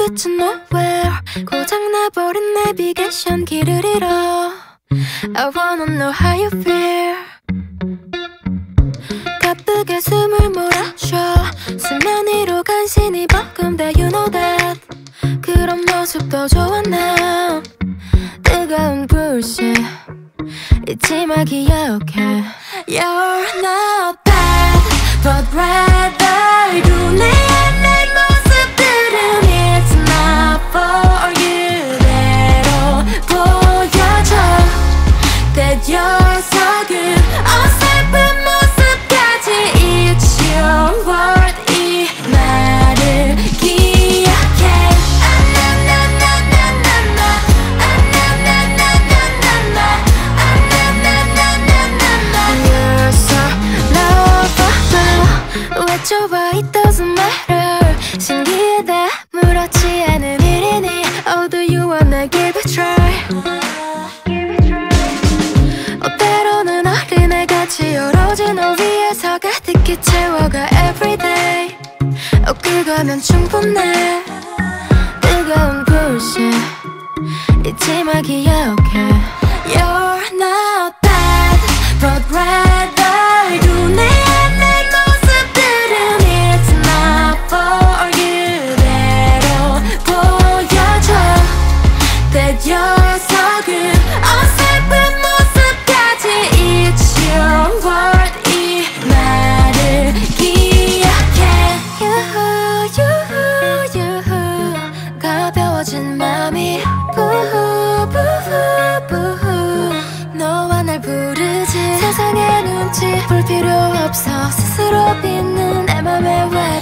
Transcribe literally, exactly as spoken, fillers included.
빛은 nowhere 고장나버린 내비게이션 길을 잃어 I wanna know how you feel 가쁘게 숨을 몰아쉬어 수면 위로 간신히 버금대 You know that 그런 모습도 좋아 now 뜨거운 불씨 잊지 마 기억해 You're not bad but rather 눈에 내 모습들은 It's not for you 대로 보여줘 That you're so good 어설픈 모습까지 It's your word 이 말을 기억해 You're so lovable 외쳐봐 it doesn't matter 신기해 다 무렇지 않은 일이니 Oh do you wanna give it a try 어 때로는 어린애같이 오로지 너 위에서 가득히 채워가 everyday 어 그거면 충분해 뜨거운 불씨 잊지 마 기억해 You're not bad but rather 눈에 내 모습들은 It's not for you 대로 보여줘 That you're so good 어설픈 모습까지 It's your word 이 말을 기억해 유후 유후 유후 가벼워진 맘이 부후 부후 부후 너와 날 부르지 세상에 눈치 볼 필요 없어 스스로 빚는 내 맘에 왜